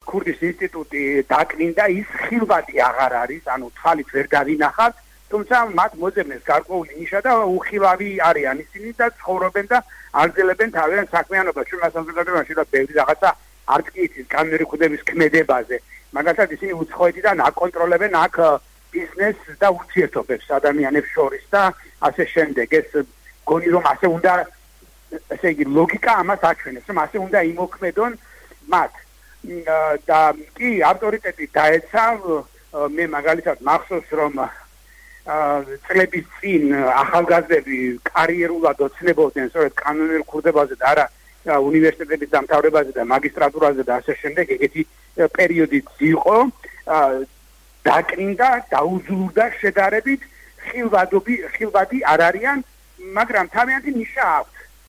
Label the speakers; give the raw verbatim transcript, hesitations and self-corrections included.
Speaker 1: ქურდის ინსტიტუტი დაკნინდა, ის ხილვადი აღარ არის, ანუ თვალით ვერ დავინახავთ, თუმცა მათ მოძებნეს გარკვეული ნიშა და უხილავი არიან ისინი და ცხოვრობენ და აგრძელებენ თავიანთ საქმიანობას. ჩვენ მასამზადებლობაში და ბევრი რაღაცა არ წკიცის კანონური ხვდების ქმედებაზე. მაგალითად ისინი უცხოეთიდან აკონტროლებენ აქ ბიზნესს და ურთიერთობებს ადამიანებს შორის და ასე შემდეგ. ეს გონი რომ ასე უნდა ესე იგი ლოგიკა ამას აჩვენებს, რომ ასე უნდა იმოქმედონ მათ. და კი ავტორიტეტი დაეცა, მე მაგალითად მახსოვს რომ წლების წინ ახალგაზრდები კარიერულად ოცნებობდნენ სწორედ კანონურ ხვდებაზე და არა უნივერსიტეტების დამთავრებაზე და მაგისტრატურაზე და ასე შემდეგ. ეგეთი პერიოდიც იყო, დაკნინდა, დაუძლურდა შედარებით, ხილვადობი ხილვადი არ არიან, მაგრამ თავიანთი ნიშა აქვს.